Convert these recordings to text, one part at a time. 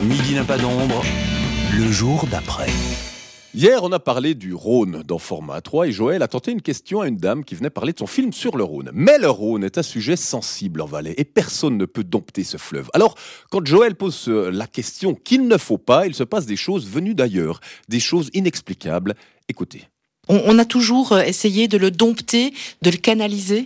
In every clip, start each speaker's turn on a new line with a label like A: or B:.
A: Midi n'a pas d'ombre, le jour d'après.
B: Hier, on a parlé du Rhône dans Format 3 et Joël a tenté une question à une dame qui venait parler de son film sur le Rhône. Mais le Rhône est un sujet sensible en Valais et personne ne peut dompter ce fleuve. Alors, quand Joël pose la question qu'il ne faut pas, il se passe des choses venues d'ailleurs, des choses inexplicables. Écoutez.
C: On a toujours essayé de le dompter, de le canaliser.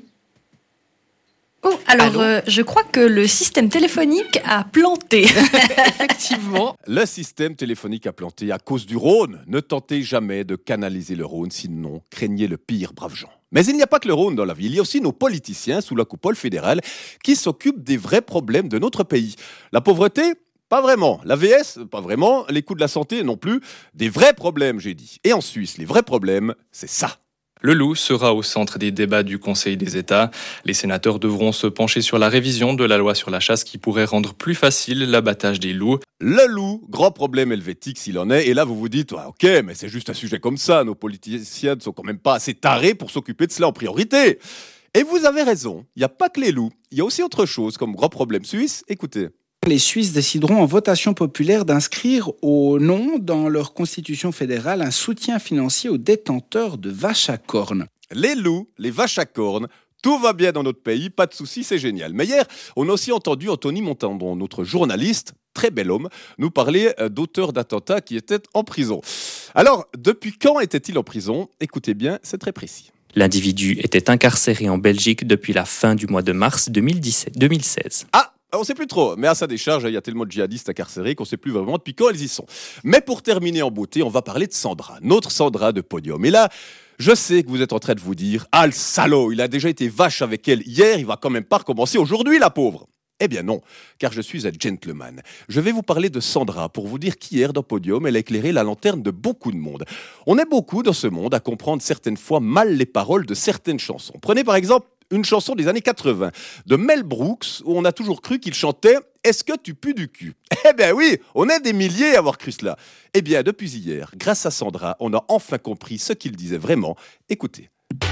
D: Je crois que le système téléphonique a planté.
C: Effectivement.
B: Le système téléphonique a planté à cause du Rhône. Ne tentez jamais de canaliser le Rhône, sinon craignez le pire, braves gens. Mais il n'y a pas que le Rhône dans la vie, il y a aussi nos politiciens sous la coupole fédérale qui s'occupent des vrais problèmes de notre pays. La pauvreté ? Pas vraiment. La VS ? Pas vraiment. Les coûts de la santé ? Non plus. Des vrais problèmes, j'ai dit. Et en Suisse, les vrais problèmes, c'est ça.
E: Le loup sera au centre des débats du Conseil des États. Les sénateurs devront se pencher sur la révision de la loi sur la chasse qui pourrait rendre plus facile l'abattage des loups.
B: Le loup, grand problème helvétique s'il en est. Et là, vous vous dites, ok, mais c'est juste un sujet comme ça. Nos politiciens ne sont quand même pas assez tarés pour s'occuper de cela en priorité. Et vous avez raison. Il n'y a pas que les loups. Il y a aussi autre chose comme grand problème suisse. Écoutez.
F: Les Suisses décideront en votation populaire d'inscrire au nom dans leur constitution fédérale un soutien financier aux détenteurs de vaches à cornes.
B: Les loups, les vaches à cornes, tout va bien dans notre pays, pas de soucis, c'est génial. Mais hier, on a aussi entendu Anthony Montandon, notre journaliste, très bel homme, nous parler d'auteurs d'attentats qui étaient en prison. Alors, depuis quand était-il en prison ? Écoutez bien, c'est très précis.
G: L'individu était incarcéré en Belgique depuis la fin du mois de mars 2016.
B: On ne sait plus trop, mais à sa décharge, il y a tellement de djihadistes incarcérés qu'on ne sait plus vraiment depuis quand ils y sont. Mais pour terminer en beauté, on va parler de Sandra, notre Sandra de Podium. Et là, je sais que vous êtes en train de vous dire « Ah, le salaud, il a déjà été vache avec elle hier, il va quand même pas recommencer aujourd'hui, la pauvre !» Eh bien non, car je suis un gentleman. Je vais vous parler de Sandra pour vous dire qu'hier, dans Podium, elle a éclairé la lanterne de beaucoup de monde. On est beaucoup dans ce monde à comprendre certaines fois mal les paroles de certaines chansons. Prenez par exemple une chanson des années 80 de Mel Brooks où on a toujours cru qu'il chantait « Est-ce que tu pues du cul ?» Eh bien oui, on est des milliers à avoir cru cela. Eh bien, depuis hier, grâce à Sandra, on a enfin compris ce qu'il disait vraiment. Écoutez.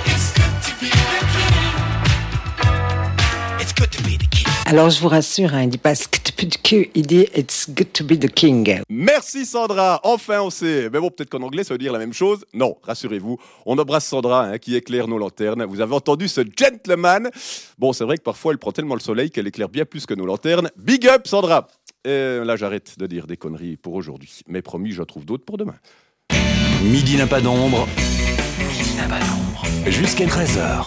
H: Alors je vous rassure, il ne dit pas « Est-ce que tu pues du cul ?» il dit « It's good to be the king ».
B: Merci Sandra, enfin on sait. Mais bon, peut-être qu'en anglais ça veut dire la même chose. Non, rassurez-vous, on embrasse Sandra qui éclaire nos lanternes. Vous avez entendu ce gentleman. Bon, c'est vrai que parfois elle prend tellement le soleil qu'elle éclaire bien plus que nos lanternes. Big up Sandra. Et là j'arrête de dire des conneries pour aujourd'hui. Mais promis, j'en trouve d'autres pour demain.
A: Midi n'a pas d'ombre, jusqu'à 13h.